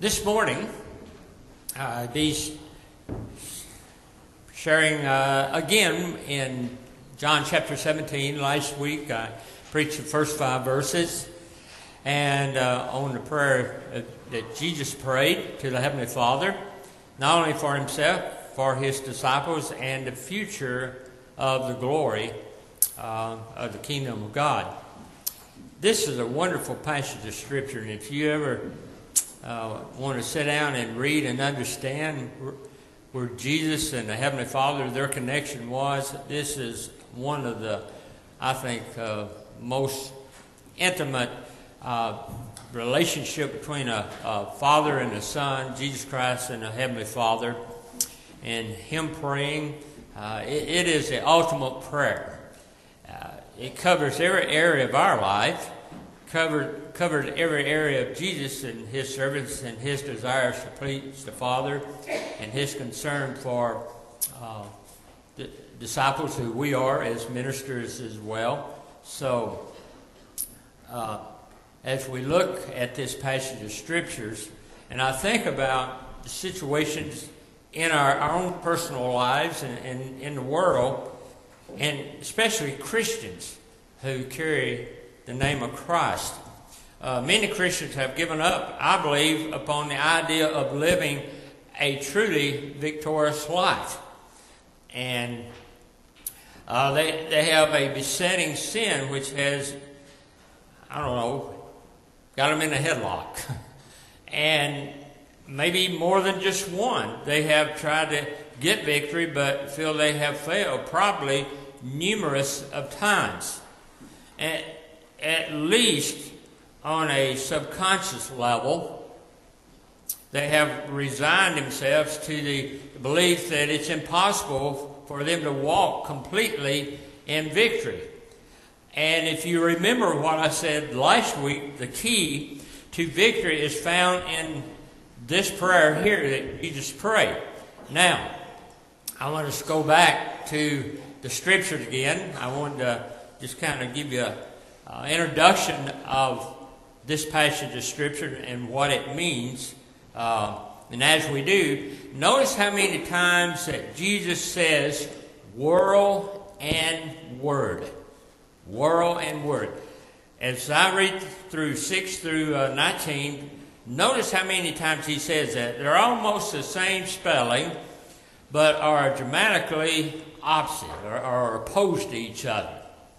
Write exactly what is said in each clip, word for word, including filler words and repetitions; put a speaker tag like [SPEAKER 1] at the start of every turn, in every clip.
[SPEAKER 1] This morning, uh, be sharing uh, again in John chapter seventeen. Last week I preached the first five verses and uh, on the prayer that Jesus prayed to the Heavenly Father, not only for himself, for his disciples, and the future of the glory uh, of the kingdom of God. This is a wonderful passage of Scripture, and if you ever uh, want to sit down and read and understand where Jesus and the Heavenly Father, their connection was, this is one of the, I think, uh, most intimate uh, relationship between a, a father and a son, Jesus Christ and the Heavenly Father, and him praying. Uh, it, it is the ultimate prayer. Uh, it covers every area of our life, covered covered every area of Jesus and his servants and his desires to please the Father and his concern for uh, the disciples who we are as ministers as well. So uh, as we look at this passage of Scriptures, and I think about the situations in our, our own personal lives and, and in the world, and especially Christians who carry the name of Christ. Uh, many Christians have given up, I believe, upon the idea of living a truly victorious life. And uh, they, they have a besetting sin which has, I don't know, got them in a headlock. And maybe more than just one. They have tried to get victory but feel they have failed, probably numerous of times. At, at least on a subconscious level, they have resigned themselves to the belief that it's impossible for them to walk completely in victory. And if you remember what I said last week, the key to victory is found in this prayer here that Jesus prayed. Now, I want us to go back to the Scriptures again. I wanted to just kind of give you an uh, introduction of this passage of Scripture and what it means. Uh, and as we do, notice how many times that Jesus says world and word. World and word. As I read through six through uh, nineteen, notice how many times he says that. They're almost the same spelling, but are dramatically opposite or, or opposed to each other.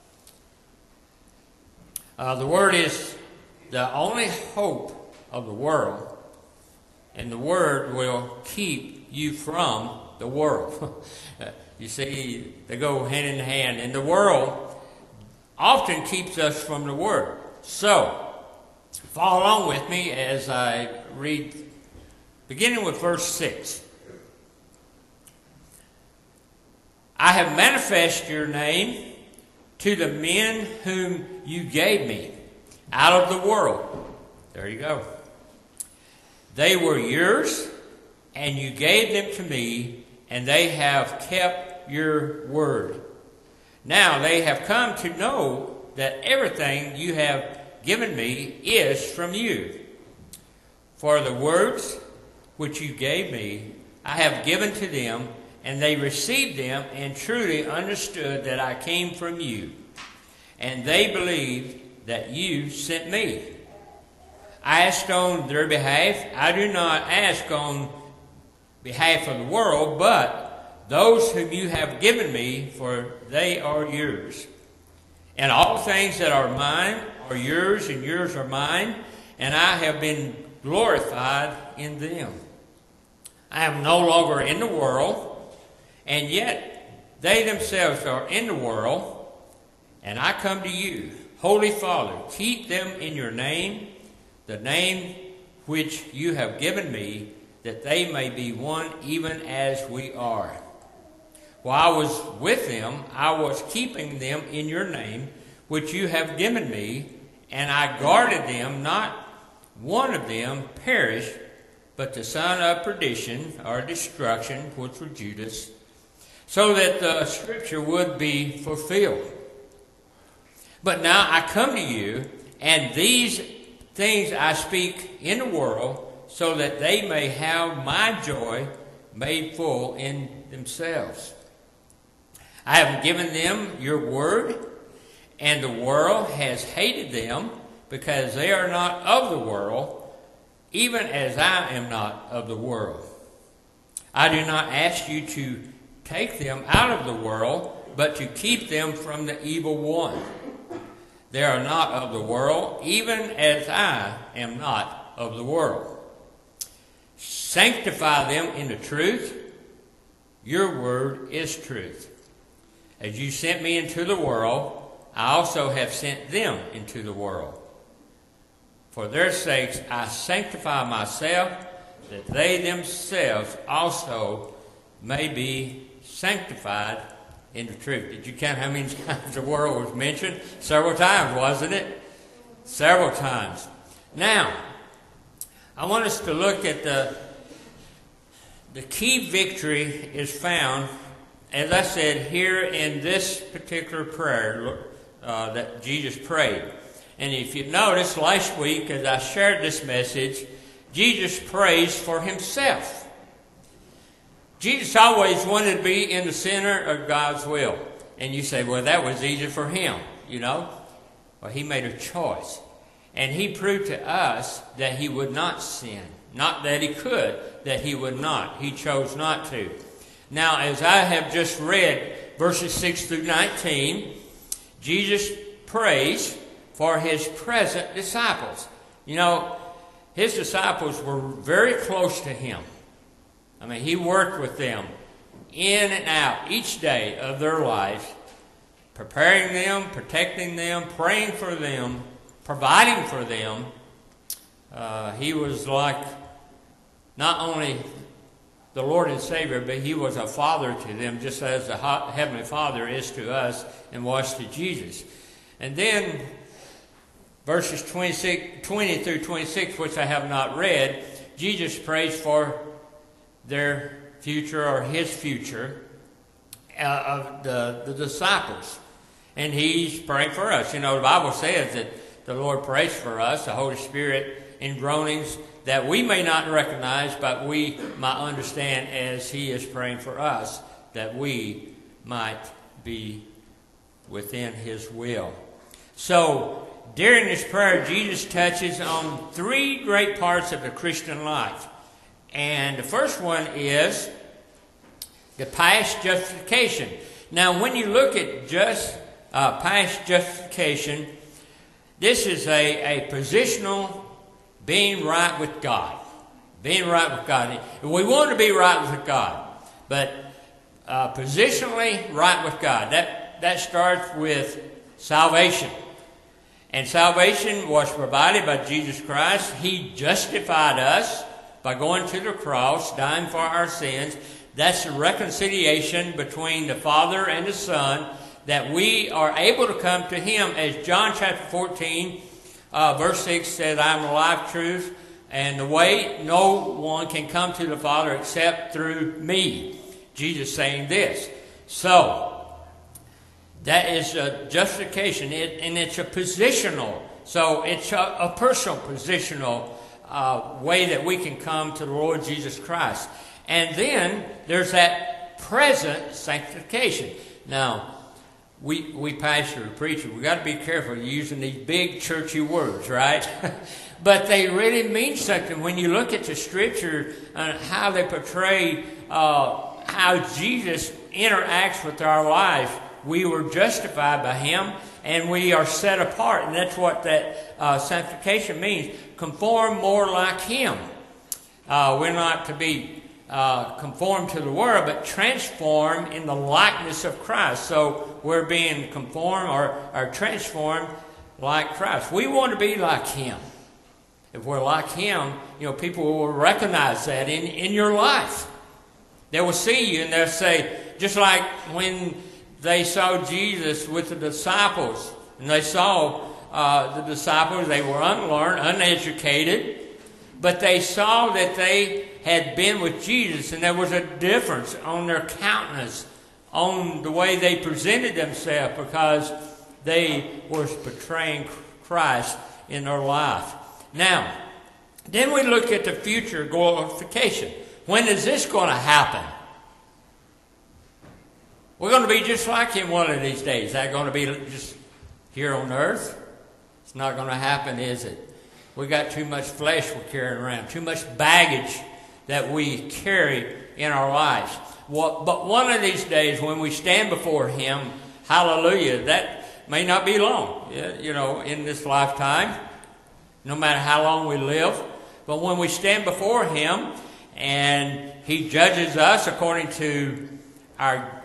[SPEAKER 1] Uh, the word is the only hope of the world, and the word will keep you from the world. You see, they go hand in hand, and the world often keeps us from the word. So, follow along with me as I read, beginning with verse six. I have manifested your name to the men whom you gave me out of the world. There you go. They were yours, and you gave them to me, and they have kept your word. Now they have come to know that everything you have given me is from you. For the words which you gave me, I have given to them, and they received them and truly understood that I came from you. And they believed that you sent me. I asked on their behalf. I do not ask on behalf of the world, but those whom you have given me, for they are yours. And all things that are mine are yours, and yours are mine, and I have been glorified in them. I am no longer in the world, and yet they themselves are in the world, and I come to you. Holy Father, keep them in your name, the name which you have given me, that they may be one even as we are. While I was with them, I was keeping them in your name, which you have given me, and I guarded them, not one of them perished, but the son of perdition, or destruction, which was Judas, so that the Scripture would be fulfilled. But now I come to you, and these things I speak in the world, so that they may have my joy made full in themselves. I have given them your word, and the world has hated them, because they are not of the world, even as I am not of the world. I do not ask you to take them out of the world, but to keep them from the evil one. They are not of the world, even as I am not of the world. Sanctify them in the truth. Your word is truth. As you sent me into the world, I also have sent them into the world. For their sakes I sanctify myself, that they themselves also may be sanctified in the truth. Did you count how many times the world was mentioned? Several times, wasn't it? Several times. Now, I want us to look at the, the key victory is found, as I said, here in this particular prayer uh, that Jesus prayed. And if you notice, last week as I shared this message, Jesus prays for himself. Jesus always wanted to be in the center of God's will. And you say, well, that was easy for him, you know. Well, he made a choice. And he proved to us that he would not sin. Not that he could, that he would not. He chose not to. Now, as I have just read verses six through nineteen, Jesus prays for his present disciples. You know, his disciples were very close to him. I mean, he worked with them in and out each day of their lives, preparing them, protecting them, praying for them, providing for them. Uh, he was like not only the Lord and Savior, but he was a father to them, just as the Heavenly Father is to us and was to Jesus. And then verses twenty-six, twenty through twenty-six, which I have not read, Jesus prays for their future or his future uh, of the, the disciples. And he's praying for us. You know, the Bible says that the Lord prays for us, the Holy Spirit, in groanings that we may not recognize, but we might understand as he is praying for us, that we might be within his will. So, during this prayer, Jesus touches on three great parts of the Christian life. And the first one is the past justification. Now, when you look at just uh, past justification, this is a, a positional being right with God. Being right with God. We want to be right with God, but uh, positionally right with God. That, that starts with salvation. And salvation was provided by Jesus Christ. He justified us by going to the cross, dying for our sins. That's the reconciliation between the Father and the Son, that we are able to come to him. As John chapter fourteen, uh, verse six says, I am the life, truth, and the way. No one can come to the Father except through me. Jesus saying this. So, that is a justification, it, and it's a positional. So it's a, a personal positional uh, way that we can come to the Lord Jesus Christ. And then there's that present sanctification. Now, we we pastor and preacher, we got to be careful using these big churchy words, right? But they really mean something when you look at the Scripture and how they portray uh, how Jesus interacts with our life. We were justified by him, and we are set apart. And that's what that uh, sanctification means. Conform more like him. Uh, we're not to be uh, conformed to the world, but transformed in the likeness of Christ. So we're being conformed or, or transformed like Christ. We want to be like him. If we're like him, you know, people will recognize that in, in your life. They will see you and they'll say, just like when they saw Jesus with the disciples, and they saw uh, the disciples, they were unlearned, uneducated, but they saw that they had been with Jesus, and there was a difference on their countenance, on the way they presented themselves, because they were portraying Christ in their life. Now, Then we look at the future glorification. When is this going to happen? We're going to be just like him one of these days. Is that going to be just here on earth? It's not going to happen, is it? We got too much flesh we're carrying around, too much baggage that we carry in our lives. But one of these days when we stand before him, hallelujah, that may not be long, you know, in this lifetime, no matter how long we live. But when we stand before him and he judges us according to our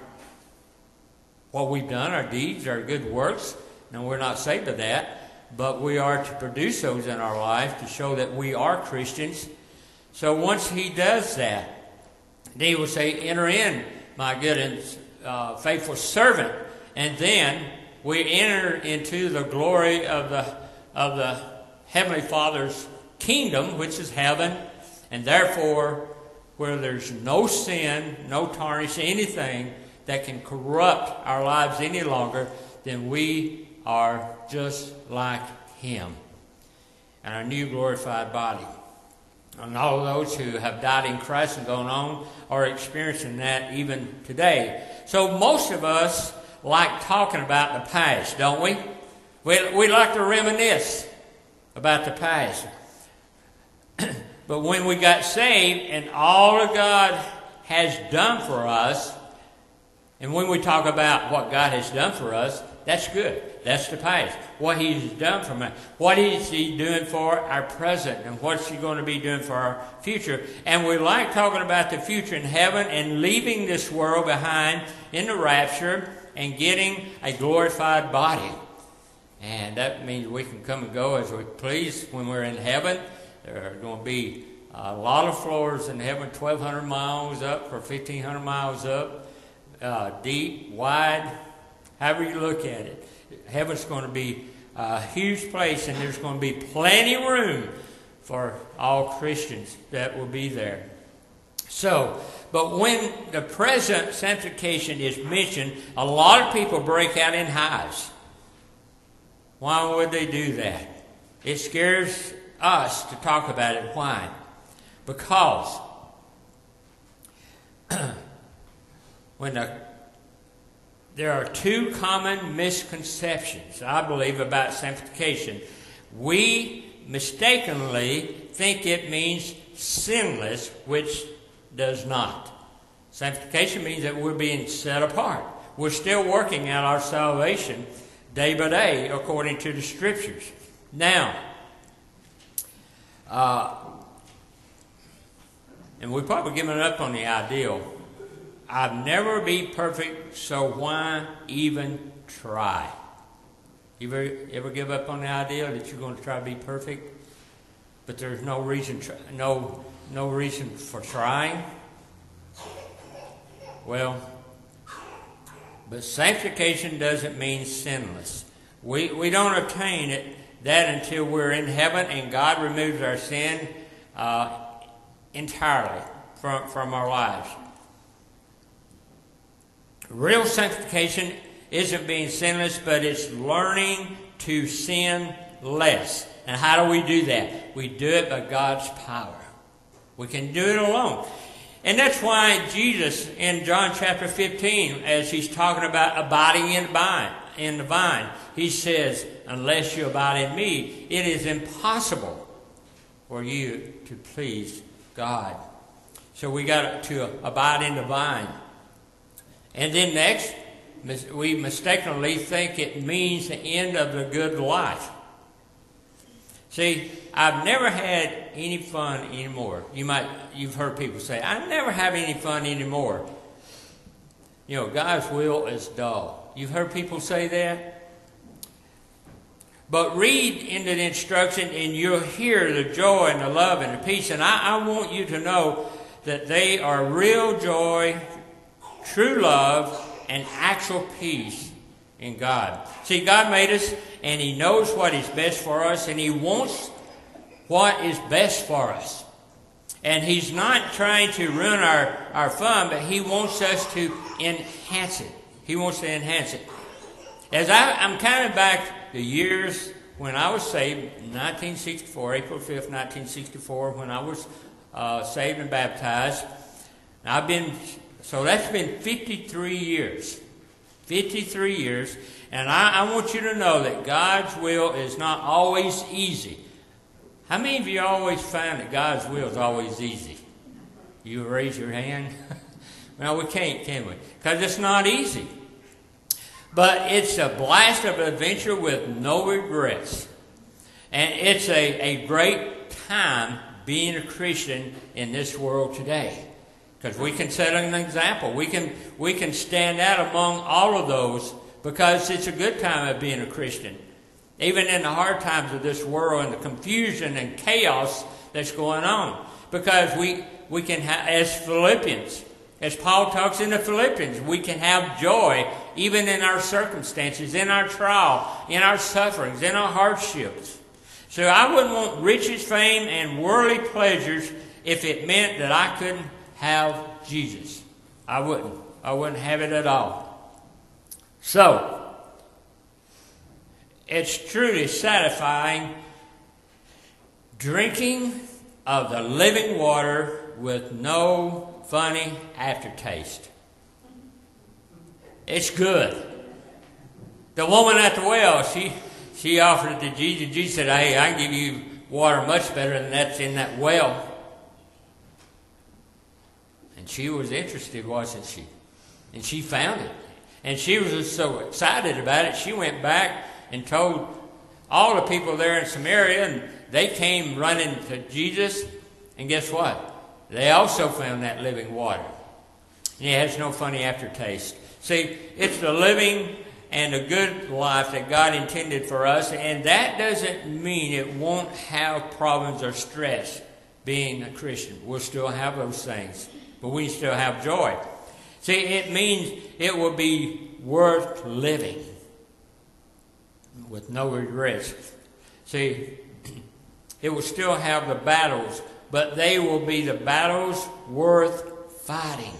[SPEAKER 1] what we've done, our deeds, our good works, and we're not saved by that, but we are to produce those in our life to show that we are Christians. So once he does that, then he will say, enter in, my good and uh, faithful servant. And then we enter into the glory of the of the Heavenly Father's kingdom, which is heaven, and therefore where there's no sin, no tarnish, anything that can corrupt our lives any longer, then we are just like him. And our new glorified body. And all those who have died in Christ and gone on are experiencing that even today. So most of us like talking about the past, don't we? We, we like to reminisce about the past. But when we got saved and all that God has done for us, and when we talk about what God has done for us, that's good. That's the past. What he's done for me. What is he doing for our present? And what's he going to be doing for our future? And we like talking about the future in heaven and leaving this world behind in the rapture and getting a glorified body. And that means we can come and go as we please when we're in heaven. There are going to be a lot of floors in heaven, twelve hundred miles up or fifteen hundred miles up. Uh, deep, wide, however you look at it. Heaven's going to be a huge place, and there's going to be plenty of room for all Christians that will be there. So, but when the present sanctification is mentioned, a lot of people break out in hives. Why would they do that? It scares us to talk about it. Why? Because when the, there are two common misconceptions, I believe, about sanctification. We mistakenly think it means sinless, which does not. Sanctification means that we're being set apart. We're still working out our salvation day by day according to the Scriptures. Now, uh, and we've probably given up on the ideal. I'll never be perfect, so why even try? You ever, ever give up on the idea that you're going to try to be perfect, but there's no reason, no, no reason for trying? Well, but sanctification doesn't mean sinless. We we don't obtain it that until we're in heaven and God removes our sin uh, entirely from from our lives. Real sanctification isn't being sinless, but it's learning to sin less. And how do we do that? We do it by God's power. We can do it alone. And that's why Jesus in John chapter fifteen, as he's talking about abiding in the vine, in the vine, he says, unless you abide in me, it is impossible for you to please God. So we got to abide in the vine. And then next, we mistakenly think it means the end of the good life. See, I've never had any fun anymore. You might, you've heard people say, I never have any fun anymore. You know, God's will is dull. You've heard people say that? But read into the instruction and you'll hear the joy and the love and the peace. And I, I want you to know that they are real joy, true love, and actual peace in God. See, God made us, and He knows what is best for us, and He wants what is best for us. And He's not trying to ruin our, our fun, but He wants us to enhance it. He wants to enhance it. As I, I'm kind of back the years when I was saved in nineteen sixty-four, April fifth, nineteen sixty-four, when I was uh, saved and baptized. I've been, so that's been fifty-three years. fifty-three years. And I, I want you to know that God's will is not always easy. How many of you always find that God's will is always easy? You raise your hand. Well, we can't, can we? Because it's not easy. But it's a blast of adventure with no regrets. And it's a, a great time being a Christian in this world today. Because we can set an example. We can, we can stand out among all of those because it's a good time of being a Christian. Even in the hard times of this world and the confusion and chaos that's going on. Because we, we can have, as Philippians, as Paul talks in the Philippians, we can have joy even in our circumstances, in our trial, in our sufferings, in our hardships. So I wouldn't want riches, fame, and worldly pleasures if it meant that I couldn't have Jesus. I wouldn't. I wouldn't have it at all. So, it's truly satisfying drinking of the living water with no funny aftertaste. It's good. The woman at the well, she she offered it to Jesus. Jesus said, hey, I can give you water much better than that's in that well. And she was interested, wasn't she? And she found it. And she was just so excited about it, she went back and told all the people there in Samaria, and they came running to Jesus. And guess what? They also found that living water. And it has no funny aftertaste. See, it's the living and the good life that God intended for us, and that doesn't mean it won't have problems or stress being a Christian. We'll still have those things, but we still have joy. See, it means it will be worth living with no regrets. See, it will still have the battles, but they will be the battles worth fighting.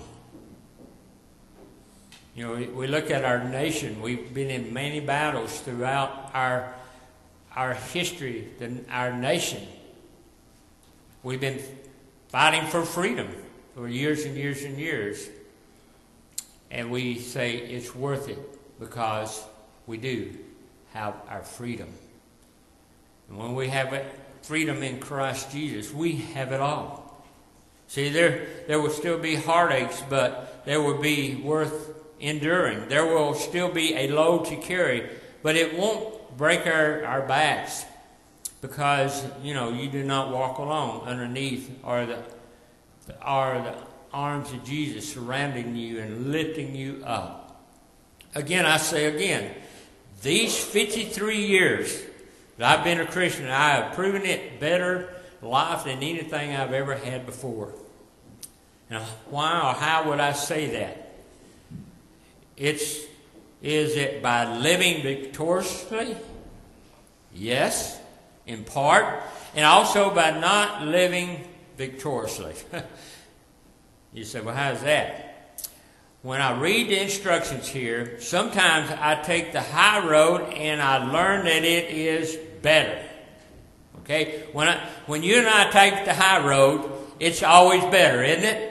[SPEAKER 1] You know, we, we look at our nation. We've been in many battles throughout our our history, the, our nation. We've been fighting for freedom for years and years and years. And we say it's worth it because we do have our freedom. And when we have freedom in Christ Jesus, we have it all. See, there, there will still be heartaches, but there will be worth enduring. There will still be a load to carry, but it won't break our, our backs because, you know, you do not walk alone. Underneath are the, are the arms of Jesus surrounding you and lifting you up. Again, I say again, these fifty-three years that I've been a Christian, I have proven it better life than anything I've ever had before. Now, why or how would I say that? It's, is it by living victoriously? Yes, in part. And also by not living victoriously. You say, well, how's that? When I read the instructions here, sometimes I take the high road and I learn that it is better. Okay? When I, when you and I take the high road, it's always better, isn't it?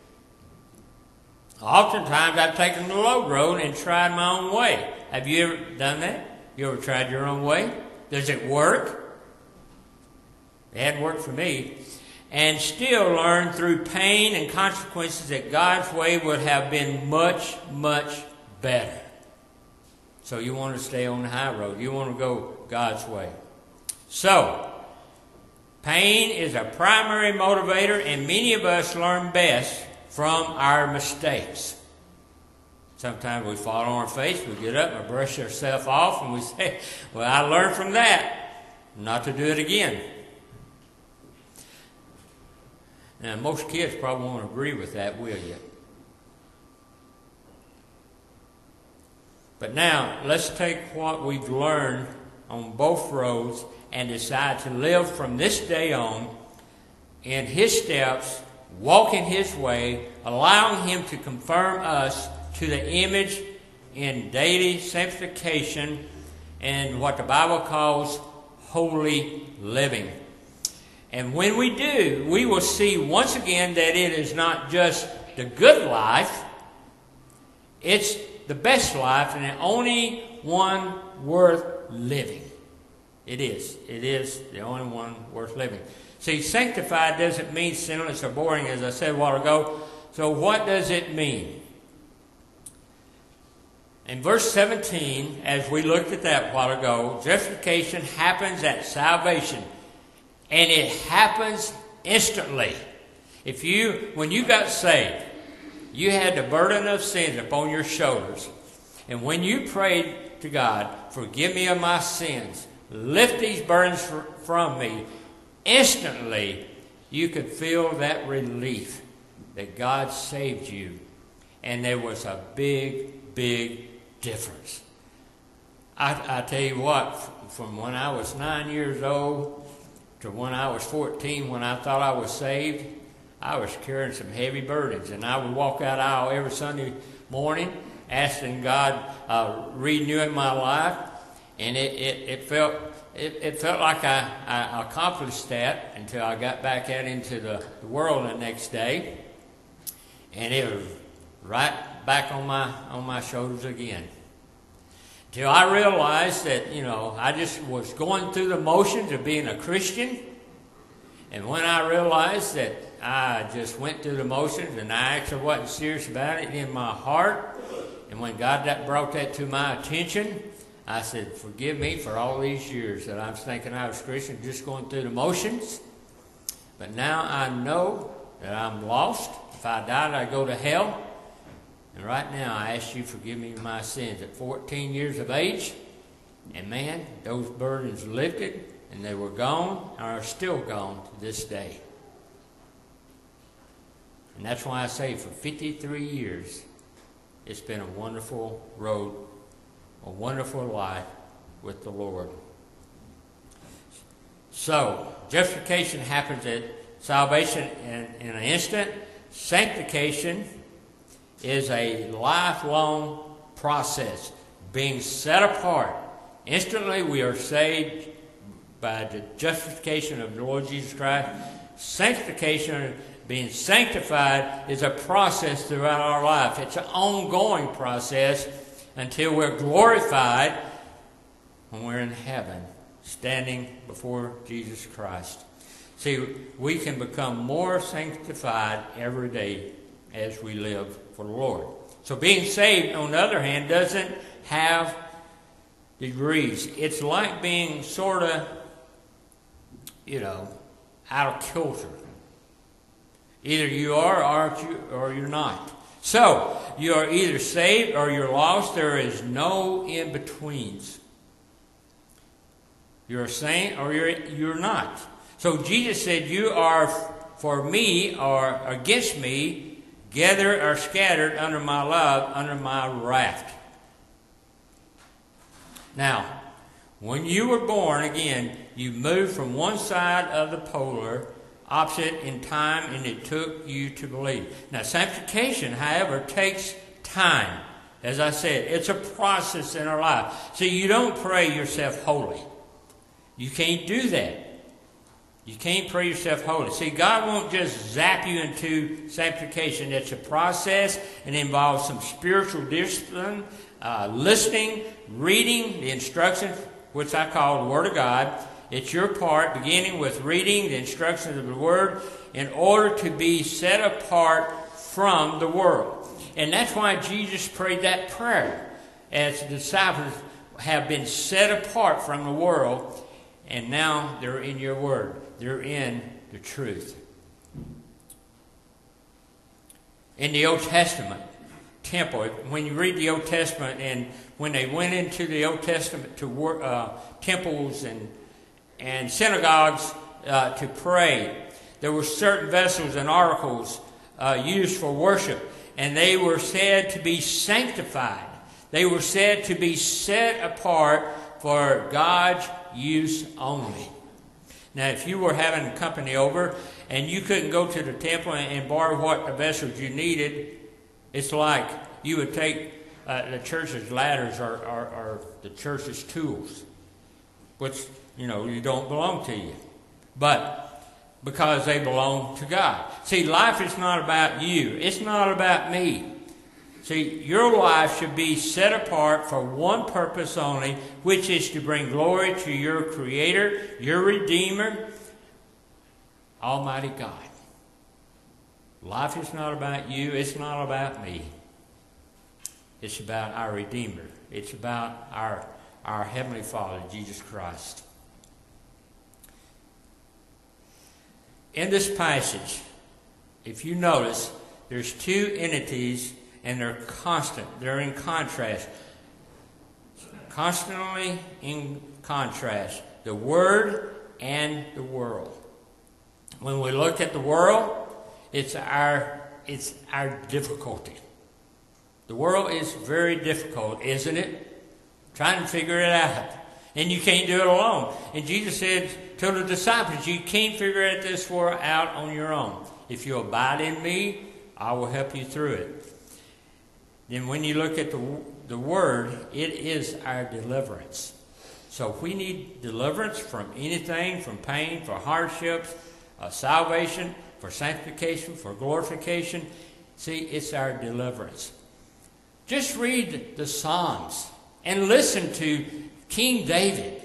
[SPEAKER 1] Oftentimes I've taken the low road and tried my own way. Have you ever done that? You ever tried your own way? Does it work? It hadn't worked for me. And still learn through pain and consequences that God's way would have been much, much better. So you want to stay on the high road. You want to go God's way. So, pain is a primary motivator, and many of us learn best from our mistakes. Sometimes we fall on our face, we get up and brush ourselves off, and we say, well, I learned from that not to do it again. Now, most kids probably won't agree with that, will you? But now, let's take what we've learned on both roads and decide to live from this day on in His steps, walk in His way, allowing Him to confirm us to the image in daily sanctification and what the Bible calls holy living. And when we do, we will see once again that it is not just the good life, it's the best life and the only one worth living. It is. It is the only one worth living. See, sanctified doesn't mean sinless or boring, as I said a while ago. So what does it mean? In verse seventeen, as we looked at that a while ago, justification happens at salvation. And it happens instantly. If you, when you got saved, you had the burden of sins upon your shoulders. And when you prayed to God, forgive me of my sins, lift these burdens fr- from me, instantly you could feel that relief that God saved you. And there was a big, big difference. I, I tell you what, from when I was nine years old to when I was fourteen, when I thought I was saved, I was carrying some heavy burdens. And I would walk out aisle every Sunday morning asking God, uh, renewing my life. And it, it, it felt it, it felt like I, I accomplished that until I got back out into the, the world the next day. And it was right back on my on my shoulders again. Till I realized that, you know, I just was going through the motions of being a Christian. And when I realized that I just went through the motions and I actually wasn't serious about it in my heart, and when God that brought that to my attention, I said, forgive me for all these years that I was thinking I was Christian, just going through the motions. But now I know that I'm lost. If I died, I'd go to hell. And right now, I ask you to forgive me my sins at fourteen years of age. And man, those burdens lifted, and they were gone, and are still gone to this day. And that's why I say for fifty-three years, it's been a wonderful road, a wonderful life with the Lord. So, justification happens at salvation in, in an instant. Sanctification is a lifelong process, being set apart. Instantly we are saved by the justification of the Lord Jesus Christ. Sanctification, being sanctified, is a process throughout our life. It's an ongoing process until we're glorified when we're in heaven, standing before Jesus Christ. See, we can become more sanctified every day as we live for the Lord. So being saved, on the other hand, doesn't have degrees. It's like being sort of, you know, out of kilter. Either you are or, you, or you're not. So, you are either saved or you're lost. There is no in-betweens. You're a saint or you're, you're not. So Jesus said, you are for me or against me, gathered or scattered under my love, under my wrath. Now, when you were born again, you moved from one side of the polar opposite in time, and it took you to believe. Now, sanctification, however, takes time. As I said, it's a process in our life. See, you don't pray yourself holy. You can't do that. You can't pray yourself holy. See, God won't just zap you into sanctification. It's a process and involves some spiritual discipline, uh, listening, reading the instructions, which I call the Word of God. It's your part, beginning with reading the instructions of the Word in order to be set apart from the world. And that's why Jesus prayed that prayer, as the disciples have been set apart from the world, and now they're in your Word. They're in the truth. In the Old Testament temple, when you read the Old Testament, and when they went into the Old Testament to work, uh, temples and and synagogues uh, to pray, there were certain vessels and articles uh, used for worship, and they were said to be sanctified. They were said to be set apart for God's use only. Now, if you were having company over and you couldn't go to the temple and borrow what the vessels you needed, it's like you would take uh, the church's ladders or, or, or the church's tools, which you know, you don't belong to you. But because they belong to God. See, life is not about you. It's not about me. See, your life should be set apart for one purpose only, which is to bring glory to your Creator, your Redeemer, Almighty God. Life is not about you. It's not about me. It's about our Redeemer. It's about our, our Heavenly Father, Jesus Christ. In this passage, if you notice, there's two entities and they're constant. They're in contrast. Constantly in contrast. The Word and the world. When we look at the world, it's our, it's our difficulty. The world is very difficult, isn't it? Trying to figure it out. And you can't do it alone. And Jesus said to the disciples, you can't figure this world out on your own. If you abide in me, I will help you through it. Then when you look at the, the Word, it is our deliverance. So if we need deliverance from anything, from pain, for hardships, uh, salvation, for sanctification, for glorification, see, it's our deliverance. Just read the Psalms and listen to King David.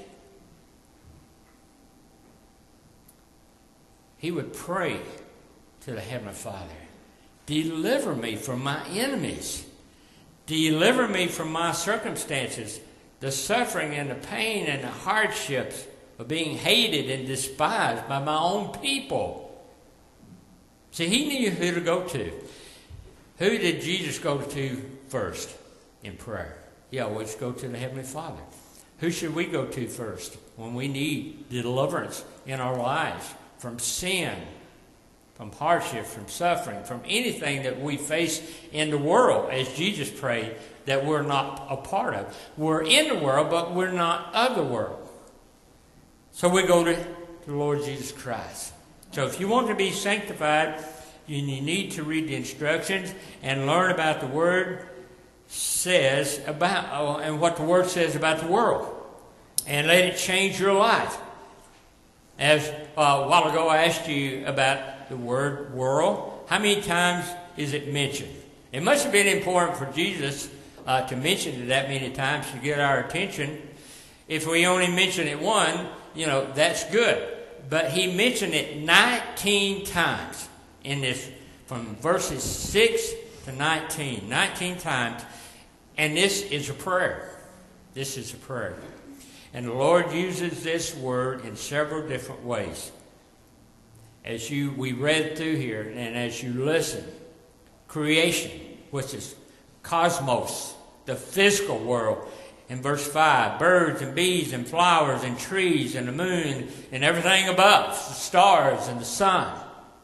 [SPEAKER 1] He would pray to the Heavenly Father, deliver me from my enemies. Deliver me from my circumstances, the suffering and the pain and the hardships of being hated and despised by my own people. See, he knew who to go to. Who did Jesus go to first in prayer? He always go to the Heavenly Father. Who should we go to first when we need deliverance in our lives from sin, from hardship, from suffering, from anything that we face in the world, as Jesus prayed, that we're not a part of. We're in the world, but we're not of the world. So we go to the Lord Jesus Christ. So if you want to be sanctified, you need to read the instructions and learn about the Word says about, oh, and what the Word says about the world. And let it change your life. As uh, a while ago I asked you about the word world. How many times is it mentioned? It must have been important for Jesus uh, to mention it that many times to get our attention. If we only mention it one, you know, that's good. But he mentioned it nineteen times in this, from verses six to nineteen. nineteen times. And this is a prayer. This is a prayer. And the Lord uses this word in several different ways. As you we read through here, and as you listen, creation, which is cosmos, the physical world. In verse five, birds and bees and flowers and trees and the moon and everything above, the stars and the sun.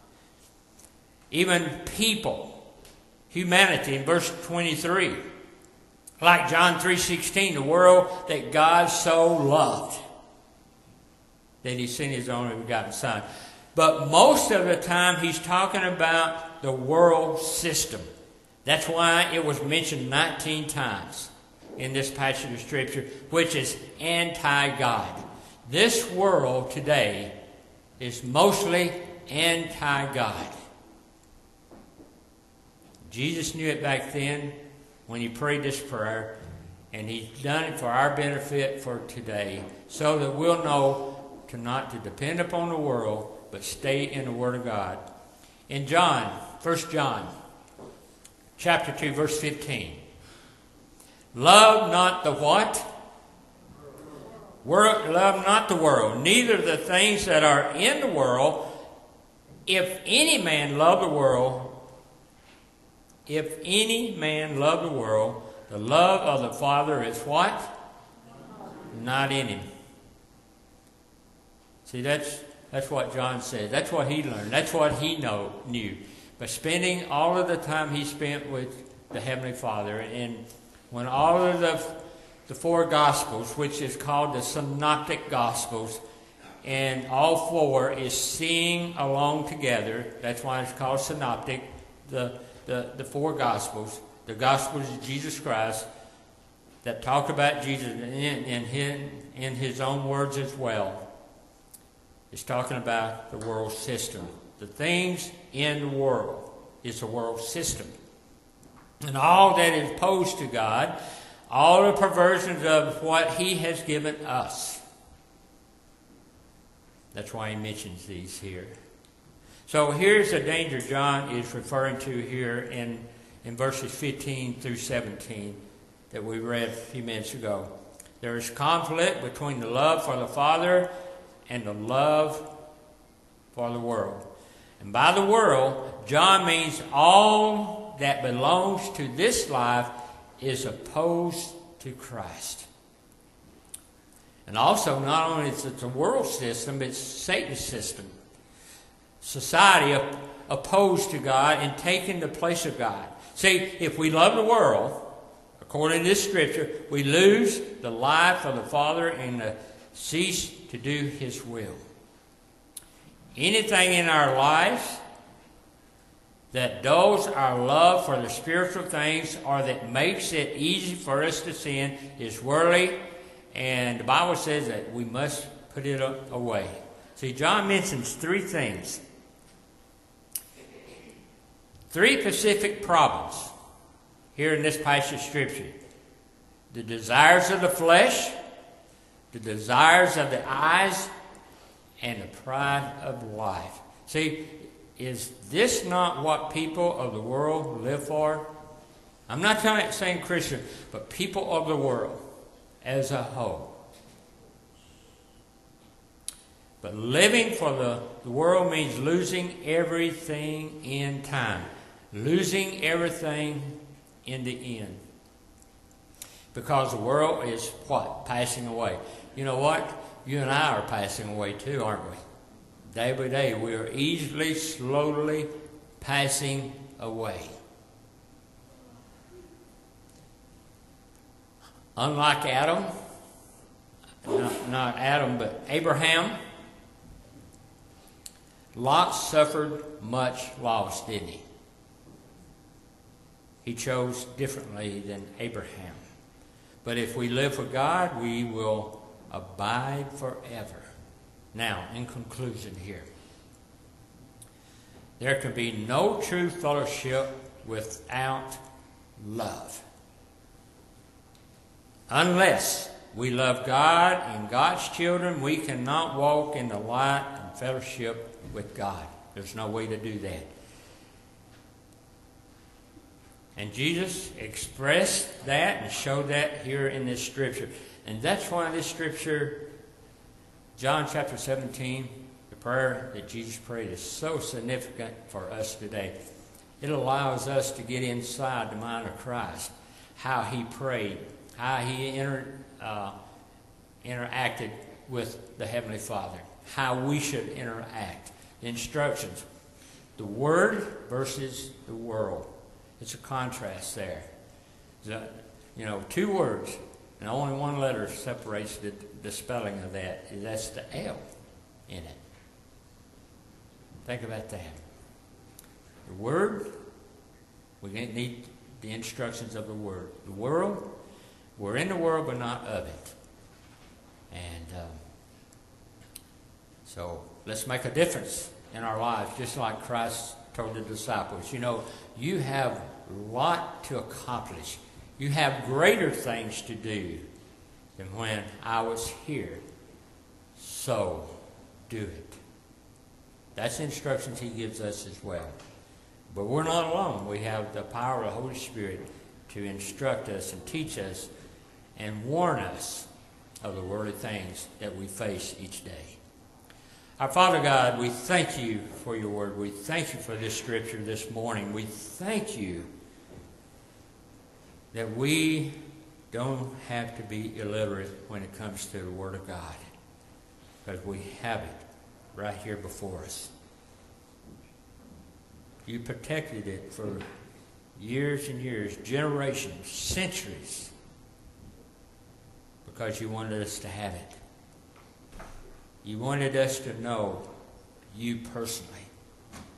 [SPEAKER 1] Even people, humanity in verse twenty-three. Like John three sixteen, the world that God so loved that he sent his only begotten Son. But most of the time he's talking about the world system. That's why it was mentioned nineteen times in this passage of Scripture, which is anti-God. This world today is mostly anti-God. Jesus knew it back then when he prayed this prayer, and he's done it for our benefit for today, so that we'll know to not to depend upon the world, but stay in the Word of God. In John, First John, chapter two, verse fifteen. Love not the what? World, love not the world, neither the things that are in the world. If any man love the world, if any man love the world, the love of the Father is what? Not in him. See, that's that's what John said. That's what he learned. That's what he know, knew. By spending all of the time he spent with the Heavenly Father, and when all of the, the four Gospels, which is called the Synoptic Gospels, and all four is singing along together. That's why it's called Synoptic. The The, the four Gospels, the Gospels of Jesus Christ, that talked about Jesus in, in, his, in his own words as well. It's talking about the world system. The things in the world is a world system. And all that is opposed to God, all the perversions of what he has given us. That's why he mentions these here. So here's the danger John is referring to here in, in verses fifteen through seventeen that we read a few minutes ago. There is conflict between the love for the Father and the love for the world. And by the world, John means all that belongs to this life is opposed to Christ. And also, not only is it the world system, it's Satan's system. Society op- opposed to God and taking the place of God. See, if we love the world, according to this scripture, we lose the life of the Father and uh, cease to do his will. Anything in our lives that dulls our love for the spiritual things or that makes it easy for us to sin is worldly, and the Bible says that we must put it away. See, John mentions three things. Three specific problems here in this passage of Scripture. The desires of the flesh, the desires of the eyes, and the pride of life. See, is this not what people of the world live for? I'm not saying Christian, but people of the world as a whole. But living for the, the world means losing everything in time. Losing everything in the end. Because the world is what? Passing away. You know what? You and I are passing away too, aren't we? Day by day, we are easily, slowly passing away. Unlike Adam, not, not Adam, but Abraham, Lot suffered much loss, didn't he? He chose differently than Abraham. But if we live for God, we will abide forever. Now, in conclusion here, there can be no true fellowship without love. Unless we love God and God's children, we cannot walk in the light and fellowship with God. There's no way to do that. And Jesus expressed that and showed that here in this scripture. And that's why this scripture, John chapter seventeen, the prayer that Jesus prayed, is so significant for us today. It allows us to get inside the mind of Christ, how he prayed, how he inter, uh, interacted with the Heavenly Father, how we should interact, the instructions, the Word versus the world. It's a contrast there. The, you know, two words, and only one letter separates the, the spelling of that. That's the L in it. Think about that. The Word, we need the instructions of the Word. The world, we're in the world but not of it. And um, so let's make a difference in our lives, just like Christ told the disciples. You know, you have a lot to accomplish. You have greater things to do than when I was here. So do it. That's the instructions he gives us as well. But we're not alone. We have the power of the Holy Spirit to instruct us and teach us and warn us of the worldly things that we face each day. Our Father God, we thank you for your word. We thank you for this scripture this morning. We thank you that we don't have to be illiterate when it comes to the Word of God, because we have it right here before us. You protected it for years and years, generations, centuries, because you wanted us to have it. You wanted us to know you personally,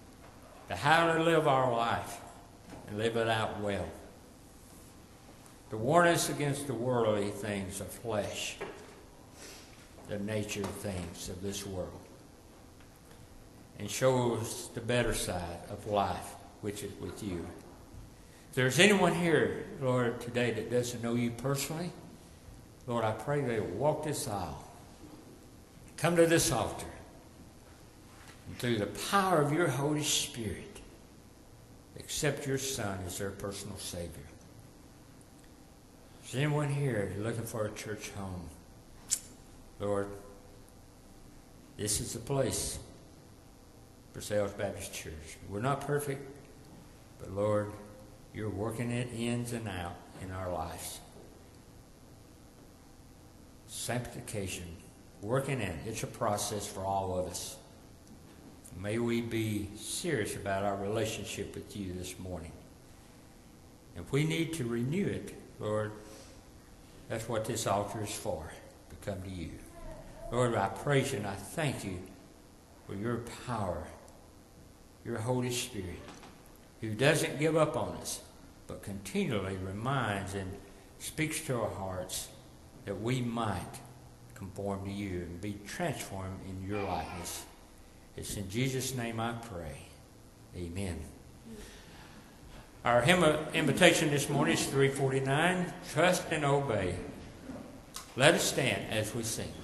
[SPEAKER 1] to how to live our life and live it out well. to warn us against the worldly things of flesh, the nature things of this world, and show us the better side of life, which is with you. If there's anyone here, Lord, today that doesn't know you personally, Lord, I pray they will walk this aisle, come to this altar, and through the power of your Holy Spirit, accept your Son as their personal Savior. Is there anyone here looking for a church home? Lord, this is the place for Sales Baptist Church. We're not perfect, but Lord, you're working it ins and out in our lives. Sanctification, working in it. It's a process for all of us. May we be serious about our relationship with you this morning. If we need to renew it, Lord, that's what this altar is for, to come to you. Lord, I praise you and I thank you for your power, your Holy Spirit, who doesn't give up on us, but continually reminds and speaks to our hearts that we might conform to you and be transformed in your likeness. It's in Jesus' name I pray. Amen. Our hymn invitation this morning is three forty-nine, Trust and Obey. Let us stand as we sing.